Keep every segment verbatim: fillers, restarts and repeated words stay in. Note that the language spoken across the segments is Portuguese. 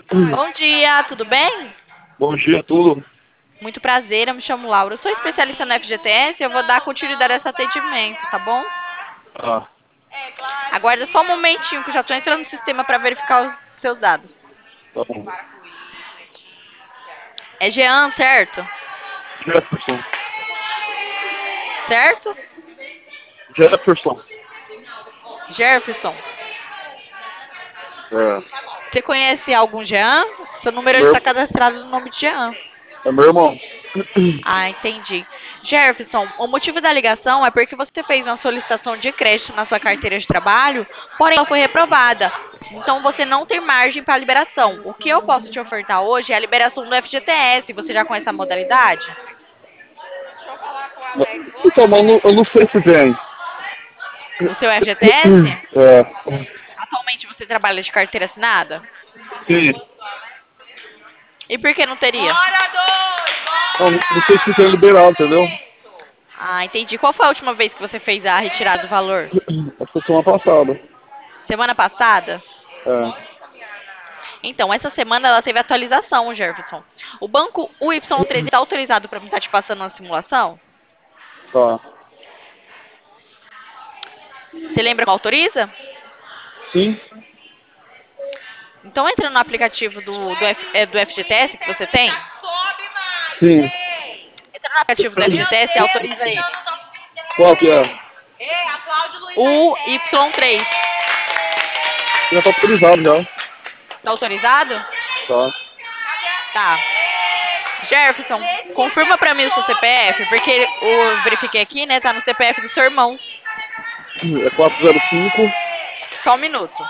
Bom dia, tudo bem? Bom dia, tudo. Muito prazer, eu me chamo Laura. Eu sou especialista no F G T S e eu vou dar continuidade a esse atendimento, tá bom? Ah, Aguarda só um momentinho que eu já estou entrando no sistema para verificar os seus dados. tá bom. É Jean, certo? Jefferson. Certo? Jefferson. Jefferson. É, Você conhece algum Jean? Seu número está meu, cadastrado no nome de Jean. é meu irmão. Ah, entendi. Jefferson, o motivo da ligação é porque você fez uma solicitação de crédito na sua carteira de trabalho, porém ela foi reprovada. Então você não tem margem para liberação. O que eu posso te ofertar hoje é a liberação do F G T S. Você já conhece a modalidade? Então, mas eu não, eu não sei se vem. O seu F G T S? É, Atualmente você trabalha de carteira assinada? sim. E por que não teria? Não, não sei se tem liberado, entendeu? Ah, entendi. Qual foi a última vez que você fez a retirada do valor? Acho que foi semana passada. Semana passada? É, Então, essa semana ela teve atualização, Jefferson. O banco U Y três está autorizado para mim estar te passando uma simulação? tá. Você lembra como autoriza? Sim? Então entra no aplicativo do, do, F, é, do F G T S que você tem. Sim. Entra no aplicativo do F G T S e autoriza ele. Qual que é? O Y três. Já tá autorizado já. Tá autorizado? Tá. Tá. Jefferson, confirma pra mim o seu C P F, porque eu verifiquei aqui, né? Tá no C P F do seu irmão. É quatro zero cinco. Só um minuto.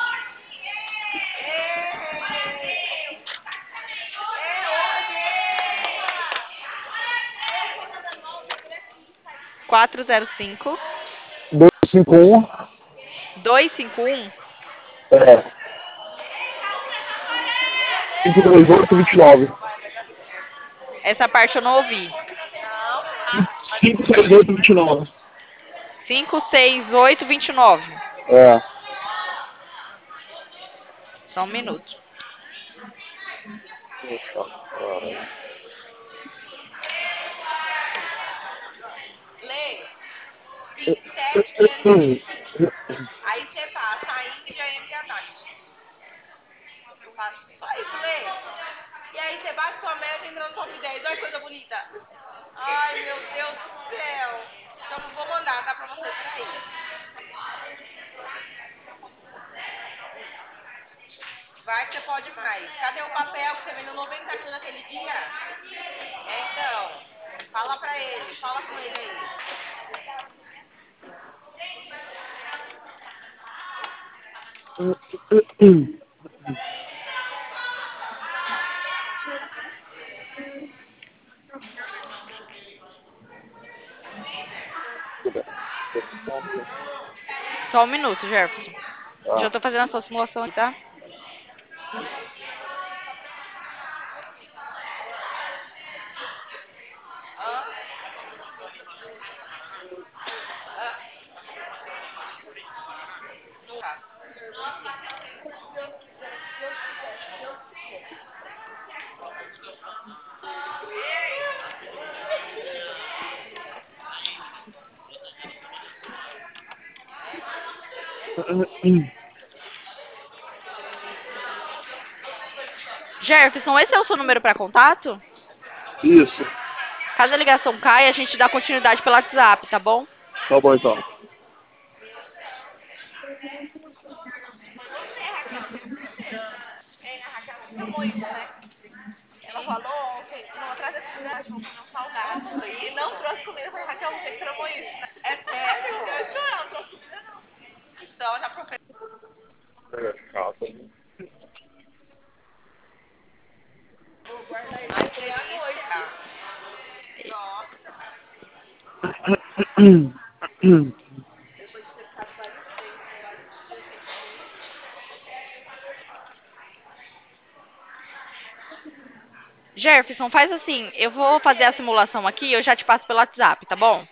quatro zero cinco, dois cinco um. dois cinco um. É. cinco três oito vinte e nove. Essa parte eu não ouvi. cinco três oito vinte e nove. cinco seis oito dois nove. É. Só um minuto. Só um minuto, Jefferson. Já Tá. tô fazendo a sua simulação aqui, tá? Jefferson, esse é o seu número para contato? Isso. Caso a ligação caia, a gente dá continuidade pelo WhatsApp, tá bom? Tá bom então. É, casa. Jefferson, faz assim, eu vou fazer a simulação aqui e eu já te passo pelo WhatsApp, tá bom?